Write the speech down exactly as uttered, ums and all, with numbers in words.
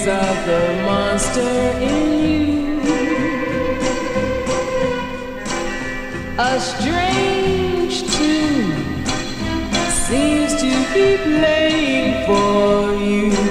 brings out the monster in you. A strange tune seems to be playing for you.